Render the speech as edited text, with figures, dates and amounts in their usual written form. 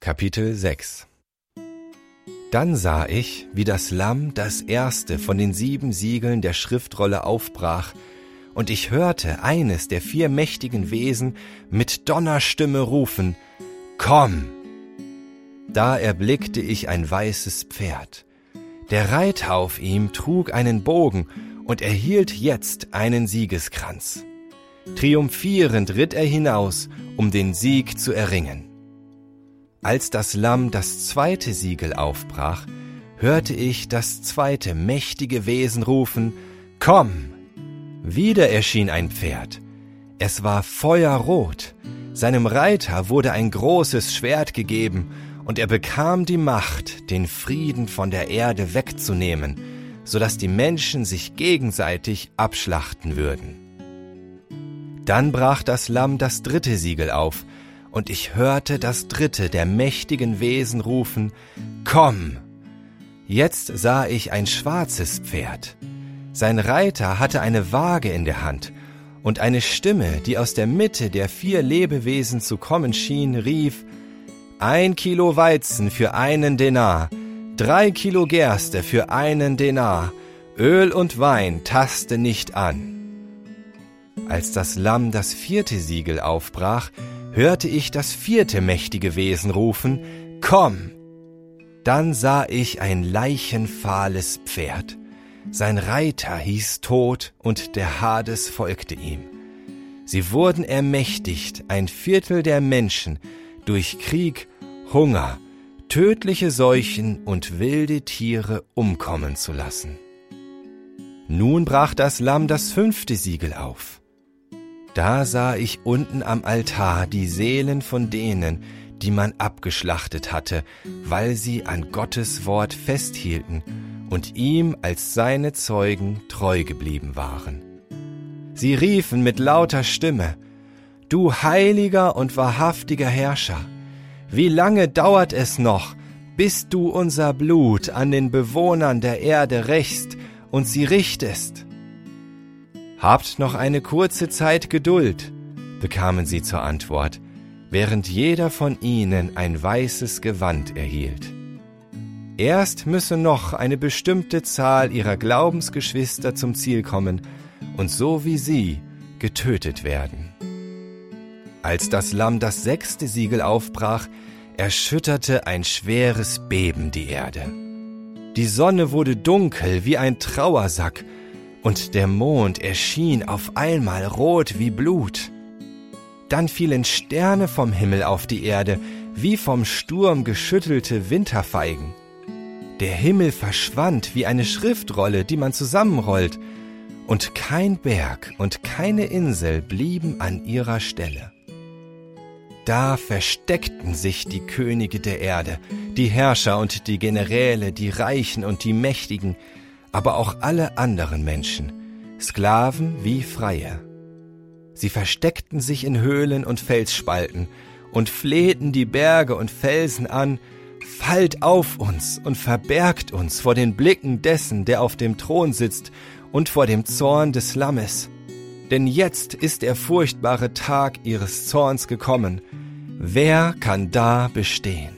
Kapitel 6. Dann sah ich, wie das Lamm das erste von den 7 Siegeln der Schriftrolle aufbrach, und ich hörte eines der 4 mächtigen Wesen mit Donnerstimme rufen: »Komm!« Da erblickte ich ein weißes Pferd. Der Reiter auf ihm trug einen Bogen und erhielt jetzt einen Siegeskranz. Triumphierend ritt er hinaus, um den Sieg zu erringen. Als das Lamm das 2. Siegel aufbrach, hörte ich das 2. mächtige Wesen rufen: »Komm!« Wieder erschien ein Pferd. Es war feuerrot. Seinem Reiter wurde ein großes Schwert gegeben, und er bekam die Macht, den Frieden von der Erde wegzunehmen, sodass die Menschen sich gegenseitig abschlachten würden. Dann brach das Lamm das 3. Siegel auf, und ich hörte das 3. der mächtigen Wesen rufen: »Komm!« Jetzt sah ich ein schwarzes Pferd. Sein Reiter hatte eine Waage in der Hand, und eine Stimme, die aus der Mitte der 4 Lebewesen zu kommen schien, rief: »1 Kilo Weizen für 1 Denar, 3 Kilo Gerste für 1 Denar, Öl und Wein taste nicht an.« Als das Lamm das 4. Siegel aufbrach, hörte ich das 4. mächtige Wesen rufen: »Komm!« Dann sah ich ein leichenfahles Pferd. Sein Reiter hieß Tod, und der Hades folgte ihm. Sie wurden ermächtigt, 1/4 der Menschen durch Krieg, Hunger, tödliche Seuchen und wilde Tiere umkommen zu lassen. Nun brach das Lamm das 5. Siegel auf. Da sah ich unten am Altar die Seelen von denen, die man abgeschlachtet hatte, weil sie an Gottes Wort festhielten und ihm als seine Zeugen treu geblieben waren. Sie riefen mit lauter Stimme: »Du heiliger und wahrhaftiger Herrscher, wie lange dauert es noch, bis du unser Blut an den Bewohnern der Erde rächst und sie richtest?« »Habt noch eine kurze Zeit Geduld«, bekamen sie zur Antwort, während jeder von ihnen ein weißes Gewand erhielt. Erst müsse noch eine bestimmte Zahl ihrer Glaubensgeschwister zum Ziel kommen und so wie sie getötet werden. Als das Lamm das 6. Siegel aufbrach, erschütterte ein schweres Beben die Erde. Die Sonne wurde dunkel wie ein Trauersack, und der Mond erschien auf einmal rot wie Blut. Dann fielen Sterne vom Himmel auf die Erde, wie vom Sturm geschüttelte Winterfeigen. Der Himmel verschwand wie eine Schriftrolle, die man zusammenrollt, und kein Berg und keine Insel blieben an ihrer Stelle. Da versteckten sich die Könige der Erde, die Herrscher und die Generäle, die Reichen und die Mächtigen, aber auch alle anderen Menschen, Sklaven wie Freie. Sie versteckten sich in Höhlen und Felsspalten und flehten die Berge und Felsen an: »Fallt auf uns und verbergt uns vor den Blicken dessen, der auf dem Thron sitzt, und vor dem Zorn des Lammes. Denn jetzt ist der furchtbare Tag ihres Zorns gekommen. Wer kann da bestehen?«